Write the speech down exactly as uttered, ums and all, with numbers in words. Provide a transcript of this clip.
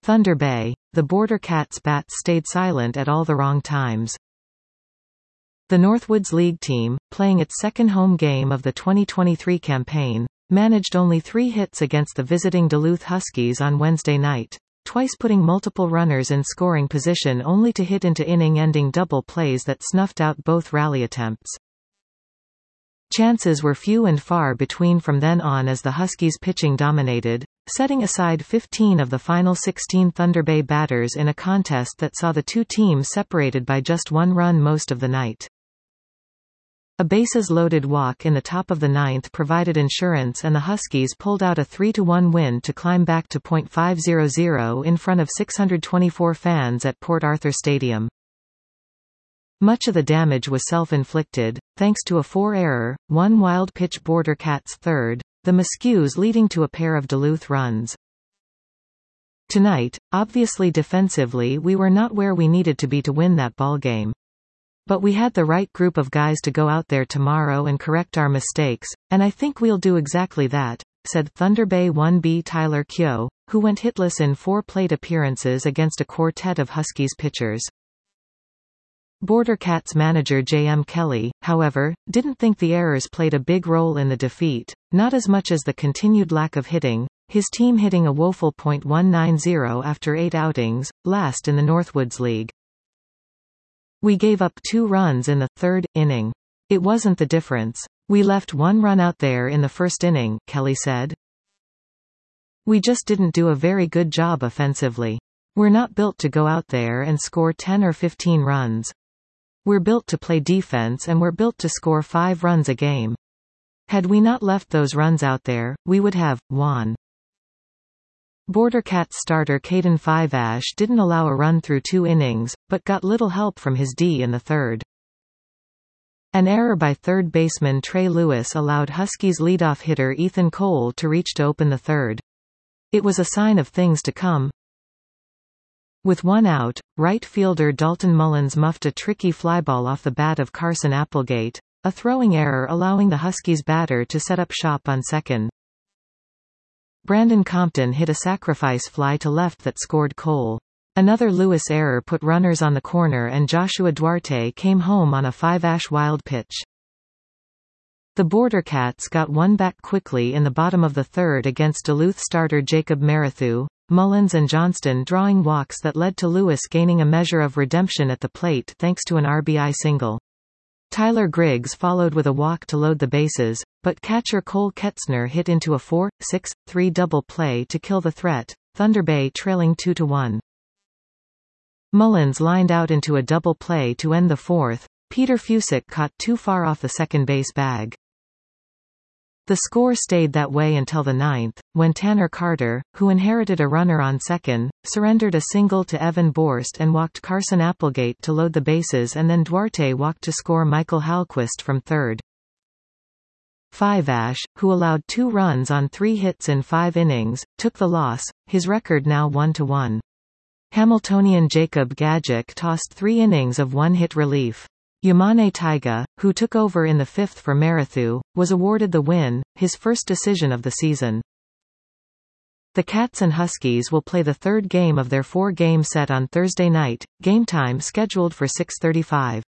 Thunder Bay, the Border Cats' bats stayed silent at all the wrong times. The Northwoods League team, playing its second home game of the twenty twenty-three campaign, managed only three hits against the visiting Duluth Huskies on Wednesday night, twice putting multiple runners in scoring position only to hit into inning-ending double plays that snuffed out both rally attempts. Chances were few and far between from then on as the Huskies' pitching dominated, setting aside fifteen of the final sixteen Thunder Bay batters in a contest that saw the two teams separated by just one run most of the night. A bases-loaded walk in the top of the ninth provided insurance, and the Huskies pulled out a three to one win to climb back to point five hundred in front of six hundred twenty-four fans at Port Arthur Stadium. Much of the damage was self-inflicted, thanks to a four-error, one wild-pitch Border Cats third, the Muskews leading to a pair of Duluth runs. Tonight, obviously defensively we were not where we needed to be to win that ballgame. But we had the right group of guys to go out there tomorrow and correct our mistakes, and I think we'll do exactly that, said Thunder Bay one B Tyler Keogh, who went hitless in four plate appearances against a quartet of Huskies pitchers. Border Cats manager J M Kelly, however, didn't think the errors played a big role in the defeat, not as much as the continued lack of hitting, his team hitting a woeful point one nine zero after eight outings, last in the Northwoods League. We gave up two runs in the third inning. It wasn't the difference. We left one run out there in the first inning, Kelly said. We just didn't do a very good job offensively. We're not built to go out there and score ten or fifteen runs. We're built to play defense, and we're built to score five runs a game. Had we not left those runs out there, we would have won. Border Cats starter Caden Fiveash didn't allow a run through two innings, but got little help from his D in the third. An error by third baseman Trey Lewis allowed Huskies leadoff hitter Ethan Cole to reach to open the third. It was a sign of things to come. With one out, right fielder Dalton Mullins muffed a tricky flyball off the bat of Carson Applegate, a throwing error allowing the Huskies batter to set up shop on second. Brandon Compton hit a sacrifice fly to left that scored Cole. Another Lewis error put runners on the corner, and Joshua Duarte came home on a Fiveash wild pitch. The Border Cats got one back quickly in the bottom of the third against Duluth starter Jacob Marathu, Mullins and Johnston drawing walks that led to Lewis gaining a measure of redemption at the plate thanks to an R B I single. Tyler Griggs followed with a walk to load the bases, but catcher Cole Ketzner hit into a four six three double play to kill the threat, Thunder Bay trailing two to one. Mullins lined out into a double play to end the fourth. Peter Fusick caught too far off the second base bag. The score stayed that way until the ninth, when Tanner Carter, who inherited a runner on second, surrendered a single to Evan Borst and walked Carson Applegate to load the bases, and then Duarte walked to score Michael Halquist from third. Fiveash, who allowed two runs on three hits in five innings, took the loss, his record now one to one. Hamiltonian Jacob Gajic tossed three innings of one-hit relief. Yamane Taiga, who took over in the fifth for Marathu, was awarded the win, his first decision of the season. The Cats and Huskies will play the third game of their four-game set on Thursday night, game time scheduled for six thirty-five.